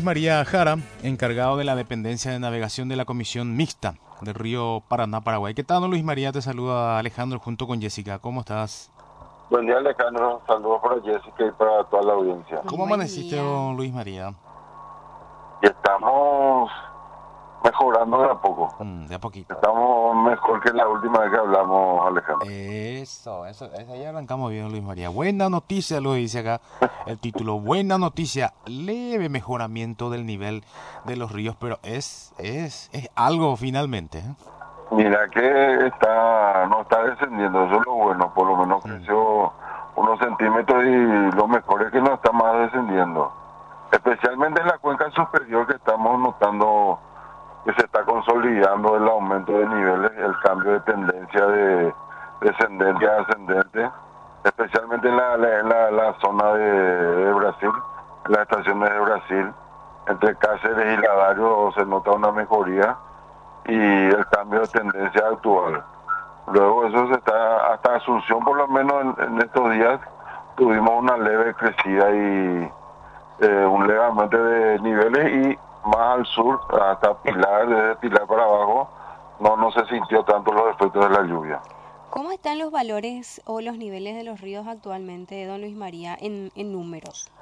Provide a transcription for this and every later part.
Luis María Jara, encargado de la dependencia de navegación de la Comisión Mixta del río Paraná, Paraguay. ¿Qué tal, don Luis María? Te saluda Alejandro junto con Jessica. ¿Cómo estás? Buen día, Alejandro. Saludos para Jessica y para toda la audiencia. ¿Cómo Buen amaneciste, día. don Luis María? Y estamos mejorando de a poco. De a poquito. Estamos mejor que la última vez que hablamos, Alejandro. Eso, ahí arrancamos bien, Luis María. Buena noticia, lo dice acá el título. Buena noticia, leve mejoramiento del nivel de los ríos, pero es algo finalmente, ¿eh? Mira que no está descendiendo, eso es lo bueno. Por lo menos creció unos centímetros y lo mejor es que no está más descendiendo. Especialmente en la cuenca superior que estamos notando que se está consolidando el aumento de niveles, el cambio de tendencia de descendente a ascendente, especialmente en la zona de Brasil, en las estaciones de Brasil, entre Cáceres y Ladario se nota una mejoría y el cambio de tendencia actual. Luego eso se está, hasta Asunción por lo menos en estos días tuvimos una leve crecida y un leve aumento de niveles y más al sur, hasta Pilar, desde Pilar para abajo, no se sintió tanto los efectos de la lluvia. ¿Cómo están los valores o los niveles de los ríos actualmente, don Luis María, en números?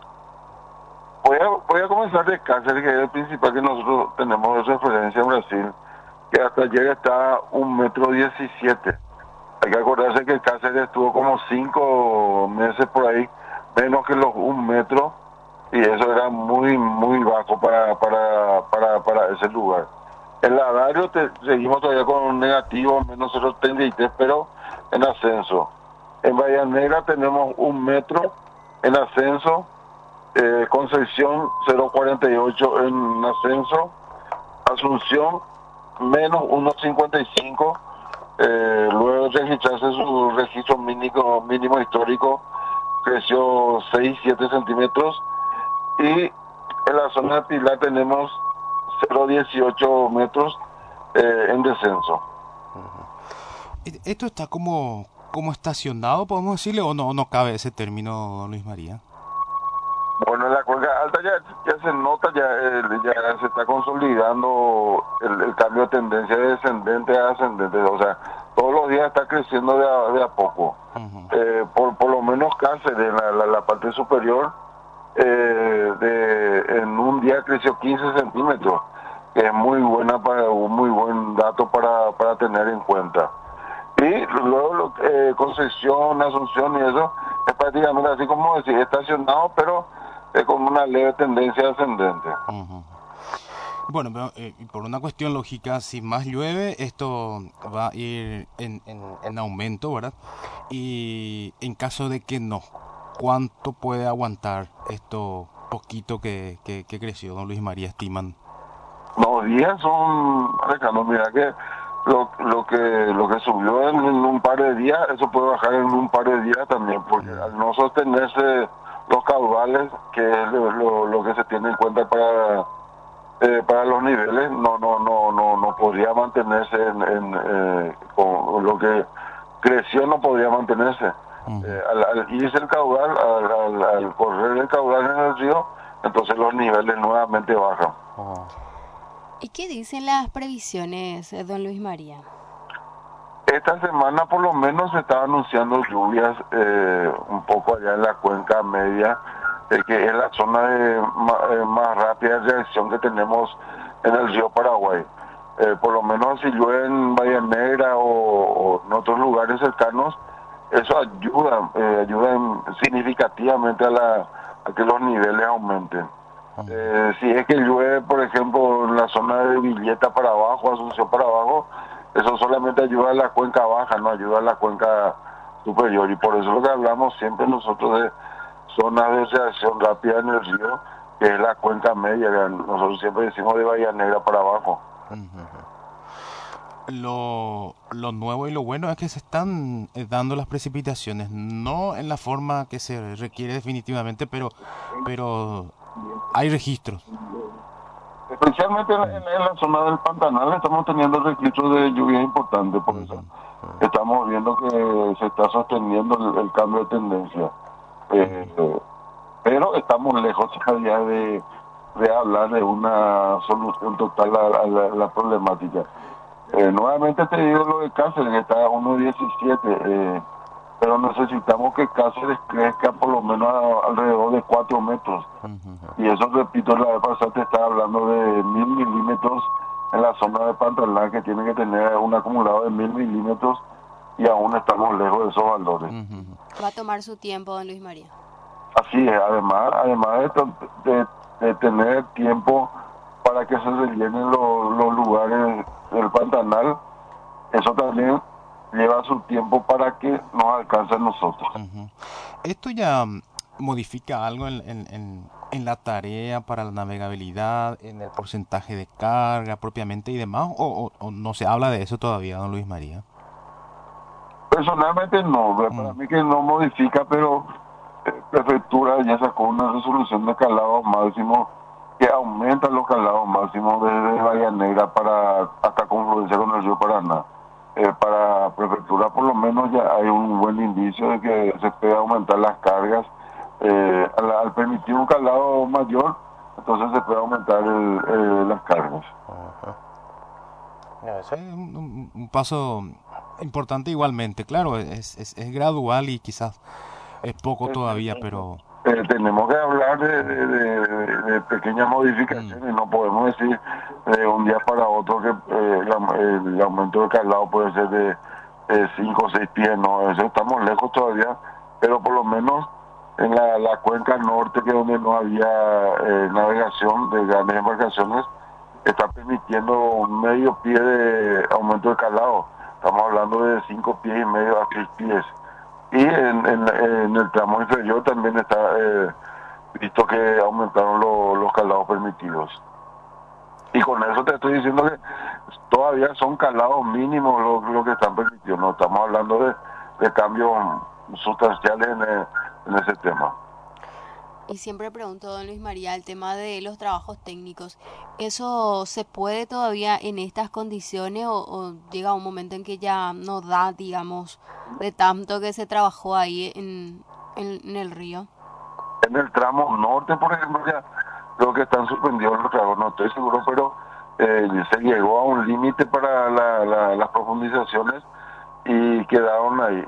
Voy a comenzar de Cáceres, que es el principal que nosotros tenemos de referencia en Brasil, que hasta ayer está 1,17 m. Hay que acordarse que Cáceres estuvo como 5 meses por ahí, menos que los 1 metro, y eso era muy bajo para ese lugar. En Ladario seguimos todavía con un negativo, menos 0,33, pero en ascenso. En Bahía Negra tenemos 1 metro en ascenso, Concepción 0,48 en ascenso, Asunción menos 1,55, luego de registrarse su registro mínimo histórico, creció 6-7 centímetros, y en la zona de Pilar tenemos 0,18 metros en descenso. ¿Esto está como estacionado, podemos decirle, o no cabe ese término, don Luis María? Bueno, en la cuenca alta ya se nota, ya se está consolidando el cambio de tendencia de descendente a ascendente, o sea, todos los días está creciendo de a poco. Por lo menos Cáceres, la parte superior, en un día creció 15 centímetros, que es muy buen dato para tener en cuenta. Y luego Concepción, Asunción y eso, es prácticamente así como decir, estacionado, pero con una leve tendencia ascendente. Bueno, pero por una cuestión lógica, si más llueve, esto va a ir en aumento, ¿verdad? Y en caso de que no, ¿cuánto puede aguantar esto poquito que creció, don Luis María, estiman? Los días son, Alejandro, mira que lo que subió en un par de días, eso puede bajar en un par de días también, porque al no sostenerse los caudales, que es lo que se tiene en cuenta para los niveles, no podría mantenerse con lo que creció, no podría mantenerse. Al irse el caudal, al correr el caudal en el río, entonces los niveles nuevamente bajan. ¿Y qué dicen las previsiones, don Luis María? Esta semana por lo menos se está anunciando lluvias un poco allá en la cuenca media, que es la zona de más rápida reacción que tenemos en el río Paraguay. Por lo menos si llueve en Bahía Negra o en otros lugares cercanos, eso ayuda significativamente a que los niveles aumenten. Si es que llueve, por ejemplo, en la zona de Villeta para abajo, Asunción para abajo, eso solamente ayuda a la cuenca baja, no ayuda a la cuenca superior, y por eso lo que hablamos siempre nosotros de zonas de reacción rápida en el río, que es la cuenca media, nosotros siempre decimos de Bahía Negra para abajo. Lo nuevo y lo bueno es que se están dando las precipitaciones, no en la forma que se requiere definitivamente, pero hay registros. Especialmente en la zona del Pantanal estamos teniendo registros de lluvia importantes, por eso estamos viendo que se está sosteniendo el cambio de tendencia. Pero estamos lejos todavía de de hablar de una solución total a la problemática. Nuevamente te digo lo de Cáceres, que está a 1,17, pero necesitamos que Cáceres crezca por lo menos alrededor de 4 metros. Y eso, repito, la vez pasada te estaba hablando de 1.000 milímetros en la zona de Pantalán, que tiene que tener un acumulado de 1.000 milímetros, y aún estamos lejos de esos valores. Va a tomar su tiempo, don Luis María. Así es, además de tener tiempo para que se rellenen los lugares del Pantanal, eso también lleva su tiempo para que nos alcance a nosotros. ¿Esto ya modifica algo en la tarea para la navegabilidad, en el porcentaje de carga propiamente y demás? ¿O no se habla de eso todavía, don Luis María? Personalmente no, para mí que no modifica, pero Prefectura ya sacó una resolución de calados máximos que aumenta los calados máximos desde Bahía Negra hasta confluencia con el río Paraná. Para Prefectura por lo menos ya hay un buen indicio de que se puede aumentar las cargas. Al permitir un calado mayor, entonces se puede aumentar las cargas. No, eso es un paso importante igualmente. Claro, es gradual y quizás es poco todavía, pero... tenemos que hablar de pequeñas modificaciones. No podemos decir de un día para otro que el aumento del calado puede ser de 5 o 6 pies. No, eso estamos lejos todavía, pero por lo menos en la cuenca norte, que es donde no había navegación de grandes embarcaciones, está permitiendo un medio pie de aumento de calado. Estamos hablando de 5 pies y medio a 6 pies. Y en el tramo inferior también está visto que aumentaron los calados permitidos. Y con eso te estoy diciendo que todavía son calados mínimos lo que están permitidos. No estamos hablando de cambios sustanciales en ese tema. Y siempre pregunto, don Luis María, el tema de los trabajos técnicos, ¿eso se puede todavía en estas condiciones o llega un momento en que ya no da, digamos, de tanto que se trabajó ahí en el río? En el tramo norte, por ejemplo, ya creo que están suspendidos los trabajos, no estoy seguro, pero se llegó a un límite para las profundizaciones y quedaron ahí.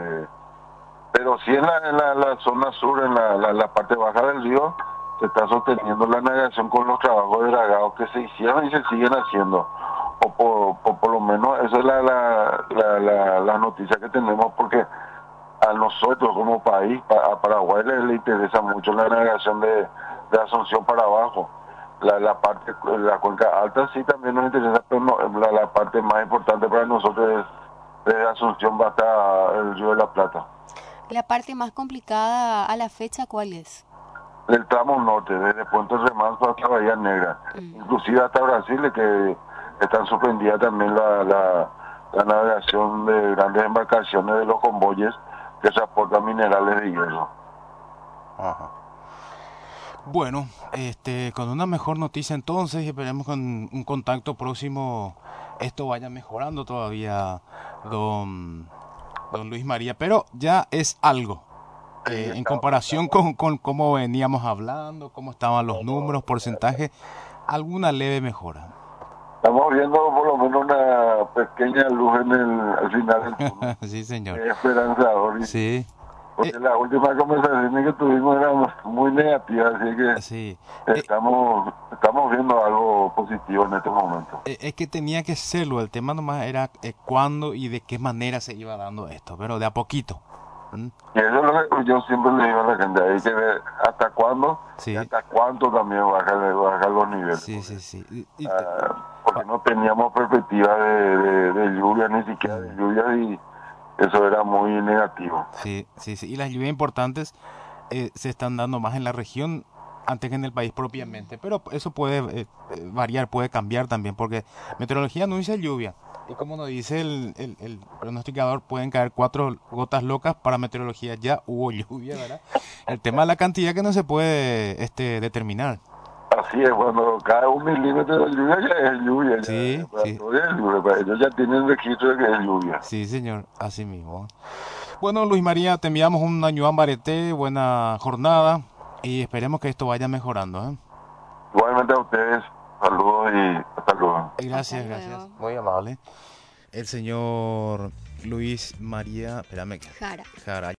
Pero sí en la zona sur, en la parte baja del río, se está sosteniendo la navegación con los trabajos de dragado que se hicieron y se siguen haciendo. O por lo menos esa es la noticia que tenemos, porque a nosotros como país, a Paraguay le interesa mucho la navegación de Asunción para abajo. La cuenca alta sí también nos interesa, pero la parte más importante para nosotros es de Asunción hasta el río de la Plata. ¿La parte más complicada a la fecha cuál es? El tramo norte, desde Puente Remanso hasta Bahía Negra. Inclusive hasta Brasil, que están suspendidas también la navegación de grandes embarcaciones de los convoyes que transportan minerales de hierro. Ajá. Bueno, con una mejor noticia entonces, y esperemos con un contacto próximo esto vaya mejorando todavía, don Luis María, pero ya es algo en comparación con cómo veníamos hablando, cómo estaban los números, porcentajes, alguna leve mejora. Estamos viendo por lo menos una pequeña luz al final del túnel. Sí, señor. Esperanzador. Sí. Porque la última conversación que tuvimos era muy negativa, así que sí. Estamos viendo algo positivo en este momento. Es que tenía que serlo, el tema nomás era cuándo y de qué manera se iba dando esto, pero de a poquito. Y eso es lo que yo siempre le digo a la gente, hay que ver hasta cuándo y hasta cuánto también bajar los niveles. Sí. Porque no teníamos perspectiva de lluvia, ni siquiera de lluvia, y eso era muy negativo. Sí. Y las lluvias importantes se están dando más en la región antes que en el país propiamente. Pero eso puede variar, puede cambiar también, porque meteorología no dice lluvia. Y como nos dice el pronosticador, pueden caer 4 gotas locas. Para meteorología ya hubo lluvia, ¿verdad? El tema de la cantidad que no se puede determinar. Así es, cuando cae 1 milímetro de lluvia ya es lluvia. Sí. Ellos ya tienen registro de que es lluvia. Sí, señor, así mismo. Bueno, Luis María, te enviamos un año Barete, buena jornada y esperemos que esto vaya mejorando. Igualmente a ustedes, saludos y hasta luego. Gracias, Hasta gracias. luego. Muy amable. El señor Luis María, espérame, Jara. Jara.